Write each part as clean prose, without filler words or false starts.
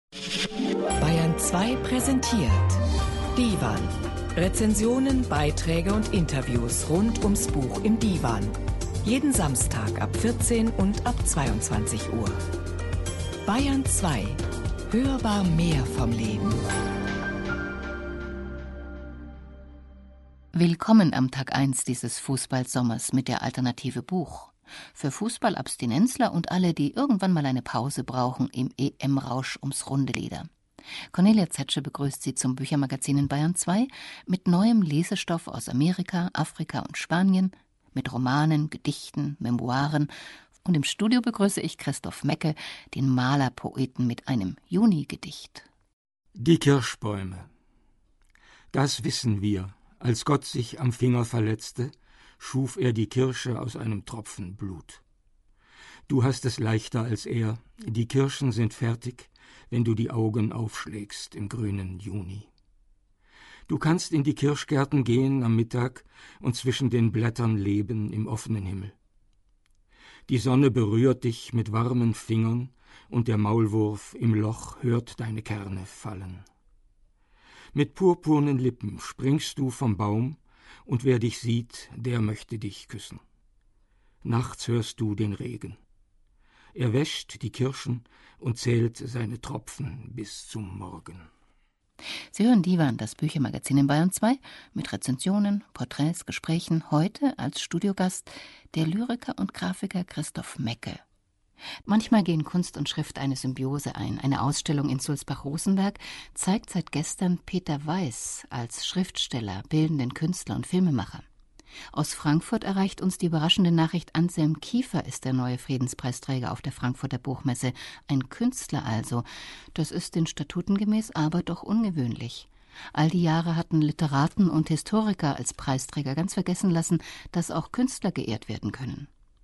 Bayern 2 präsentiert Divan. Rezensionen, Beiträge und Interviews rund ums Buch im Divan. Jeden Samstag ab 14 und ab 22 Uhr. Bayern 2. Hörbar mehr vom Leben. Willkommen am Tag 1 dieses Fußballsommers mit der Alternative Buch. Für Fußballabstinenzler und alle, die irgendwann mal eine Pause brauchen im EM-Rausch ums runde Leder. Cornelia Zetsche begrüßt Sie zum Büchermagazin in Bayern 2 mit neuem Lesestoff aus Amerika, Afrika und Spanien, mit Romanen, Gedichten, Memoiren. Und im Studio begrüße ich Christoph Mecke, den Malerpoeten, mit einem Juni-Gedicht. Die Kirschbäume. Das wissen wir. Als Gott sich am Finger verletzte, schuf er die Kirsche aus einem Tropfen Blut. Du hast es leichter als er. Die Kirschen sind fertig, wenn du die Augen aufschlägst im grünen Juni. Du kannst in die Kirschgärten gehen am Mittag und zwischen den Blättern leben im offenen Himmel. Die Sonne berührt dich mit warmen Fingern und der Maulwurf im Loch hört deine Kerne fallen. Mit purpurnen Lippen springst du vom Baum und wer dich sieht, der möchte dich küssen. Nachts hörst du den Regen. Er wäscht die Kirschen und zählt seine Tropfen bis zum Morgen. Sie hören Divan, das Büchermagazin in Bayern 2, mit Rezensionen, Porträts, Gesprächen. Heute als Studiogast der Lyriker und Grafiker Christoph Mecke. Manchmal gehen Kunst und Schrift eine Symbiose ein. Eine Ausstellung in Sulzbach-Rosenberg zeigt seit gestern Peter Weiß als Schriftsteller, bildenden Künstler und Filmemacher. Aus Frankfurt erreicht uns die überraschende Nachricht, Anselm Kiefer ist der neue Friedenspreisträger auf der Frankfurter Buchmesse. Ein Künstler also. Das ist den Statuten gemäß, aber doch ungewöhnlich. All die Jahre hatten Literaten und Historiker als Preisträger ganz vergessen lassen, dass auch Künstler geehrt werden können.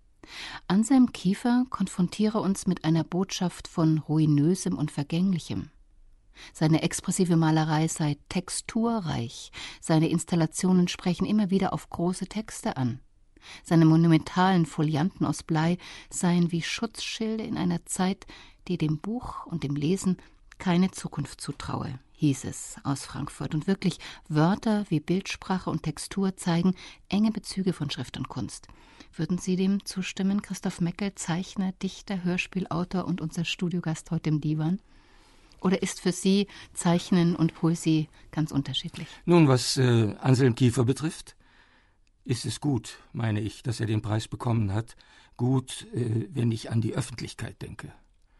Anselm Kiefer konfrontiere uns mit einer Botschaft von Ruinösem und Vergänglichem. Seine expressive Malerei sei texturreich, seine Installationen sprechen immer wieder auf große Texte an. Seine monumentalen Folianten aus Blei seien wie Schutzschilde in einer Zeit, die dem Buch und dem Lesen keine Zukunft zutraue, hieß es aus Frankfurt. Und wirklich, Wörter wie Bildsprache und Textur zeigen enge Bezüge von Schrift und Kunst. Würden Sie dem zustimmen, Christoph Mecke, Zeichner, Dichter, Hörspielautor und unser Studiogast heute im Divan? Oder ist für Sie Zeichnen und Poesie ganz unterschiedlich? Nun, was Anselm Kiefer betrifft, ist es gut, meine ich, dass er den Preis bekommen hat. Gut, wenn ich an die Öffentlichkeit denke.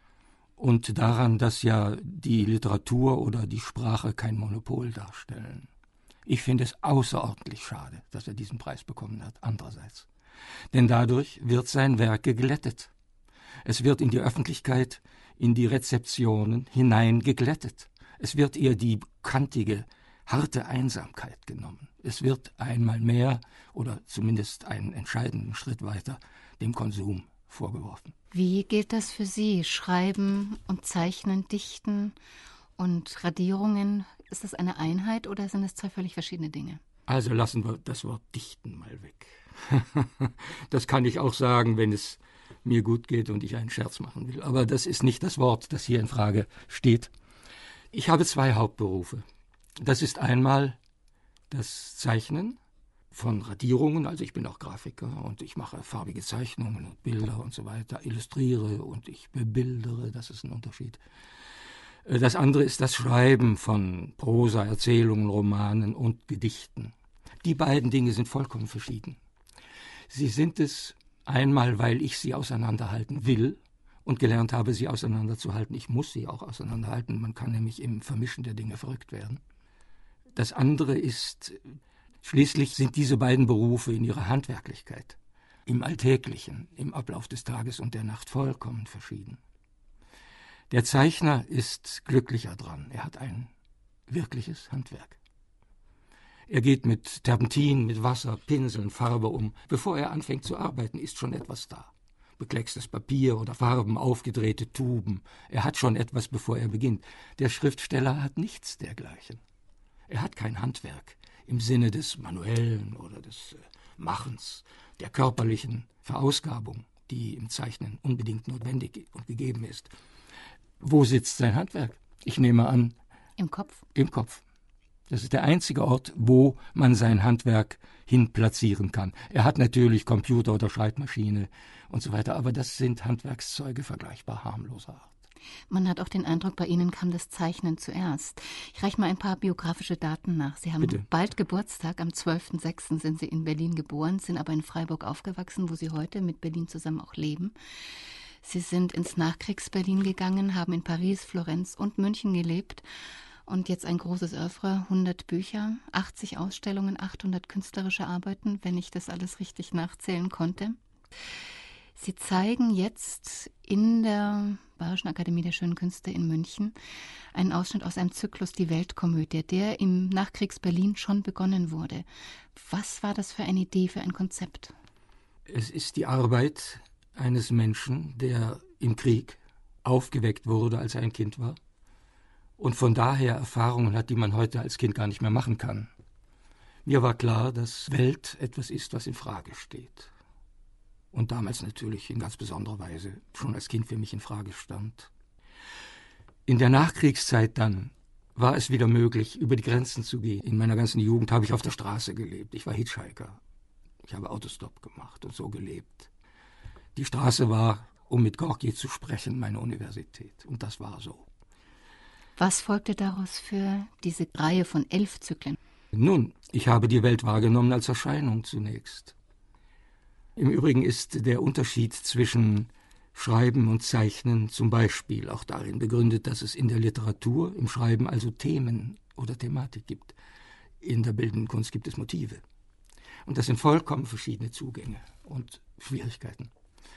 Und daran, dass ja die Literatur oder die Sprache kein Monopol darstellen. Ich finde es außerordentlich schade, dass er diesen Preis bekommen hat, andererseits. Denn dadurch wird sein Werk geglättet. Es wird in die Öffentlichkeit, in die Rezeptionen hinein geglättet. Es wird ihr die kantige, harte Einsamkeit genommen. Es wird einmal mehr oder zumindest einen entscheidenden Schritt weiter dem Konsum vorgeworfen. Wie geht das für Sie? Schreiben und Zeichnen, Dichten und Radierungen, ist das eine Einheit oder sind es zwei völlig verschiedene Dinge? Also lassen wir das Wort Dichten mal weg. Das kann ich auch sagen, wenn es mir gut geht und ich einen Scherz machen will. Aber das ist nicht das Wort, das hier in Frage steht. Ich habe zwei Hauptberufe. Das ist einmal das Zeichnen von Radierungen, also ich bin auch Grafiker und ich mache farbige Zeichnungen und Bilder und so weiter, illustriere und ich bebildere, das ist ein Unterschied. Das andere ist das Schreiben von Prosa, Erzählungen, Romanen und Gedichten. Die beiden Dinge sind vollkommen verschieden. Sie sind es einmal, weil ich sie auseinanderhalten will und gelernt habe, sie auseinanderzuhalten. Ich muss sie auch auseinanderhalten, man kann nämlich im Vermischen der Dinge verrückt werden. Das andere ist, schließlich sind diese beiden Berufe in ihrer Handwerklichkeit, im Alltäglichen, im Ablauf des Tages und der Nacht vollkommen verschieden. Der Zeichner ist glücklicher dran, er hat ein wirkliches Handwerk. Er geht mit Terpentin, mit Wasser, Pinseln, Farbe um. Bevor er anfängt zu arbeiten, ist schon etwas da. Bekleckstes Papier oder Farben, aufgedrehte Tuben. Er hat schon etwas, bevor er beginnt. Der Schriftsteller hat nichts dergleichen. Er hat kein Handwerk im Sinne des Manuellen oder des Machens, der körperlichen Verausgabung, die im Zeichnen unbedingt notwendig und gegeben ist. Wo sitzt sein Handwerk? Ich nehme an, im Kopf? Im Kopf. Das ist der einzige Ort, wo man sein Handwerk hin platzieren kann. Er hat natürlich Computer oder Schreibmaschine und so weiter, aber das sind Handwerkszeuge vergleichbar harmloser Art. Man hat auch den Eindruck, bei Ihnen kam das Zeichnen zuerst. Ich reiche mal ein paar biografische Daten nach. Sie haben Bitte. Bald Geburtstag, am 12.06. sind Sie in Berlin geboren, sind aber in Freiburg aufgewachsen, wo Sie heute mit Berlin zusammen auch leben. Sie sind ins Nachkriegs-Berlin gegangen, haben in Paris, Florenz und München gelebt. Und jetzt ein großes Oeuvre, 100 Bücher, 80 Ausstellungen, 800 künstlerische Arbeiten, wenn ich das alles richtig nachzählen konnte. Sie zeigen jetzt in der Bayerischen Akademie der Schönen Künste in München einen Ausschnitt aus einem Zyklus Die Weltkomödie, der im Nachkriegs-Berlin schon begonnen wurde. Was war das für eine Idee, für ein Konzept? Es ist die Arbeit eines Menschen, der im Krieg aufgeweckt wurde, als er ein Kind war. Und von daher Erfahrungen hat, die man heute als Kind gar nicht mehr machen kann. Mir war klar, dass Welt etwas ist, was in Frage steht. Und damals natürlich in ganz besonderer Weise schon als Kind für mich in Frage stand. In der Nachkriegszeit dann war es wieder möglich, über die Grenzen zu gehen. In meiner ganzen Jugend habe ich auf der Straße gelebt. Ich war Hitchhiker. Ich habe Autostop gemacht und so gelebt. Die Straße war, um mit Gorki zu sprechen, meine Universität. Und das war so. Was folgte daraus für diese Reihe von 11 Zyklen? Nun, ich habe die Welt wahrgenommen als Erscheinung zunächst. Im Übrigen ist der Unterschied zwischen Schreiben und Zeichnen zum Beispiel auch darin begründet, dass es in der Literatur, im Schreiben also Themen oder Thematik gibt. In der bildenden Kunst gibt es Motive. Und das sind vollkommen verschiedene Zugänge und Schwierigkeiten.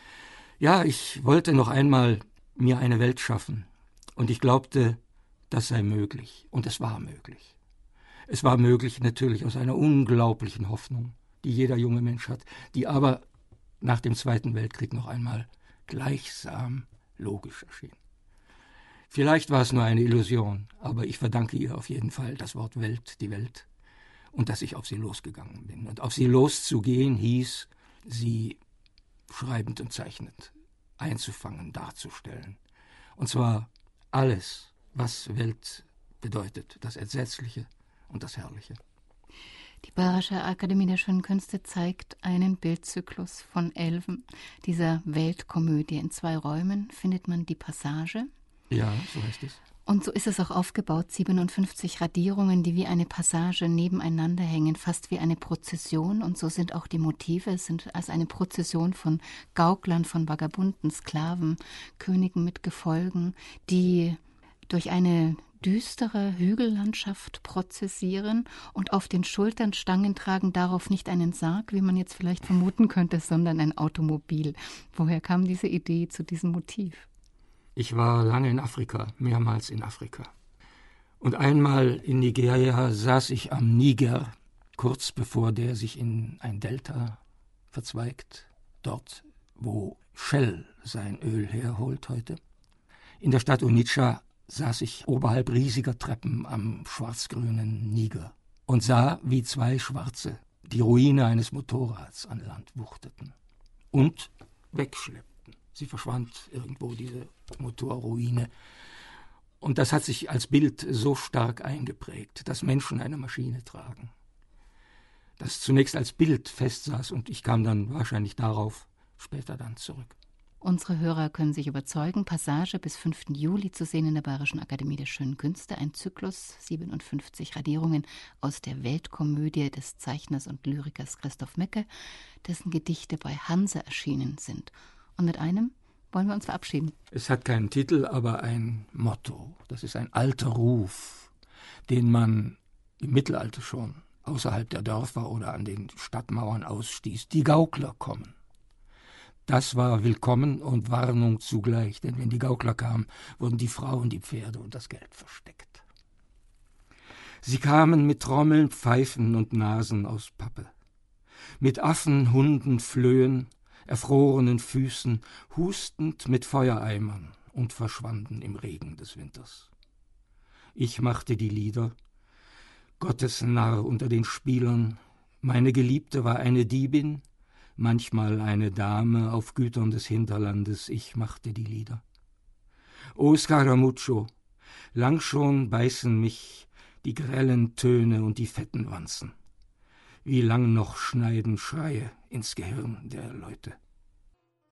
Ja, ich wollte noch einmal mir eine Welt schaffen. Und ich glaubte, das sei möglich. Und es war möglich. Es war möglich natürlich aus einer unglaublichen Hoffnung, die jeder junge Mensch hat, die aber nach dem Zweiten Weltkrieg noch einmal gleichsam logisch erschien. Vielleicht war es nur eine Illusion, aber ich verdanke ihr auf jeden Fall das Wort Welt, die Welt, und dass ich auf sie losgegangen bin. Und auf sie loszugehen hieß, sie schreibend und zeichnend einzufangen, darzustellen. Und zwar alles, was Welt bedeutet, das Entsetzliche und das Herrliche. Die Bayerische Akademie der Schönen Künste zeigt einen Bildzyklus von 11 dieser Weltkomödie. In 2 Räumen findet man die Passage. Ja, so heißt es. Und so ist es auch aufgebaut, 57 Radierungen, die wie eine Passage nebeneinander hängen, fast wie eine Prozession. Und so sind auch die Motive, es sind als eine Prozession von Gauklern, von Vagabunden, Sklaven, Königen mit Gefolgen, die durch eine düstere Hügellandschaft prozessieren und auf den Schultern Stangen tragen, darauf nicht einen Sarg, wie man jetzt vielleicht vermuten könnte, sondern ein Automobil. Woher kam diese Idee zu diesem Motiv? Ich war lange in Afrika, mehrmals in Afrika. Und einmal in Nigeria saß ich am Niger, kurz bevor der sich in ein Delta verzweigt, dort, wo Shell sein Öl herholt heute. In der Stadt Onitsha saß ich oberhalb riesiger Treppen am schwarz-grünen Niger und sah, wie 2 Schwarze die Ruine eines Motorrads an Land wuchteten und wegschleppten. Sie verschwand irgendwo, diese Motorruine. Und das hat sich als Bild so stark eingeprägt, dass Menschen eine Maschine tragen. Das zunächst als Bild festsaß und ich kam dann wahrscheinlich darauf später dann zurück. Unsere Hörer können sich überzeugen, Passage bis 5. Juli zu sehen in der Bayerischen Akademie der Schönen Künste, ein Zyklus, 57 Radierungen aus der Weltkomödie des Zeichners und Lyrikers Christoph Mecke, dessen Gedichte bei Hanse erschienen sind. Und mit einem wollen wir uns verabschieden. Es hat keinen Titel, aber ein Motto. Das ist ein alter Ruf, den man im Mittelalter schon außerhalb der Dörfer oder an den Stadtmauern ausstieß. Die Gaukler kommen. Das war willkommen und Warnung zugleich, denn wenn die Gaukler kamen, wurden die Frauen, die Pferde und das Geld versteckt. Sie kamen mit Trommeln, Pfeifen und Nasen aus Pappe, mit Affen, Hunden, Flöhen, erfrorenen Füßen, hustend mit Feuereimern und verschwanden im Regen des Winters. Ich machte die Lieder, Gottes Narr unter den Spielern, meine Geliebte war eine Diebin, manchmal eine Dame auf Gütern des Hinterlandes, ich machte die Lieder. O Scaramuccio, Lang schon beißen mich die grellen Töne und die fetten Wanzen. Wie lang noch schneiden Schreie ins Gehirn der Leute.